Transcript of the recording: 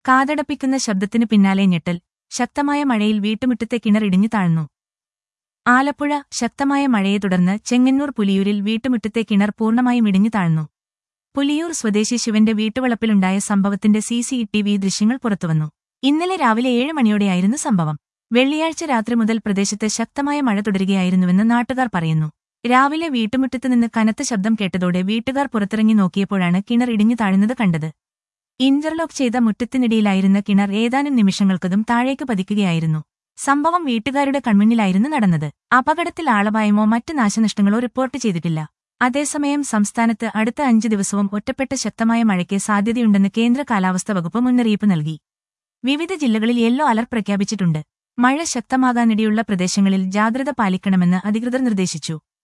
കാതടപ്പിക്കുന്ന ശബ്ദത്തിനു പിന്നാലെ ഞെട്ടൽ. ശക്തമായ മഴയിൽ വീട്ടുമുറ്റത്തെ കിണർ ഇടിഞ്ഞു താഴ്ന്നു. ആലപ്പുഴ. ശക്തമായ മഴയെ തുടർന്ന് ചെങ്ങന്നൂർ പുലിയൂരിൽ വീട്ടുമുറ്റത്തെ കിണർ പൂർണ്ണമായും ഇടിഞ്ഞു താഴ്ന്നു. പുലിയൂർ സ്വദേശി ശിവന്റെ വീട്ടുവളപ്പിലുണ്ടായ സംഭവത്തിന്റെ CCTV ദൃശ്യങ്ങൾ പുറത്തുവന്നു. ഇന്നലെ രാവിലെ 7 മണിയോടെയായിരുന്നു സംഭവം. വെള്ളിയാഴ്ച രാത്രി മുതൽ പ്രദേശത്ത് ശക്തമായ മഴ തുടരുകയായിരുന്നുവെന്ന് നാട്ടുകാർ പറയുന്നു. രാവിലെ വീട്ടുമുറ്റത്തുനിന്ന് കനത്ത ശബ്ദം കേട്ടതോടെ വീട്ടുകാർ പുറത്തിറങ്ങി നോക്കിയപ്പോഴാണ് കിണർ ഇടിഞ്ഞു താഴുന്നത് കണ്ടത്. ഇന്റർലോക്ക് ചെയ്ത മുറ്റത്തിനിടയിലായിരുന്ന കിണർ ഏതാനും നിമിഷങ്ങൾക്കകം താഴേക്ക് പതിക്കുകയായിരുന്നു. സംഭവം വീട്ടുകാരുടെ കൺമുന്നിലായിരുന്നു നടന്നത്. അപകടത്തിൽ ആളപായമോ മറ്റ് നാശനഷ്ടങ്ങളോ റിപ്പോർട്ട് ചെയ്തിട്ടില്ല. അതേസമയം സംസ്ഥാനത്ത് അടുത്ത 5 ദിവസവും ഒറ്റപ്പെട്ട ശക്തമായ മഴയ്ക്ക് സാധ്യതയുണ്ടെന്ന് കേന്ദ്ര കാലാവസ്ഥാ വകുപ്പ് മുന്നറിയിപ്പ് നൽകി. വിവിധ ജില്ലകളിൽ യെല്ലോ അലർട്ട് പ്രഖ്യാപിച്ചിട്ടുണ്ട്. മഴ ശക്തമാകാനിടയുള്ള പ്രദേശങ്ങളിൽ ജാഗ്രത പാലിക്കണമെന്ന് അധികൃതർ നിർദ്ദേശിച്ചു.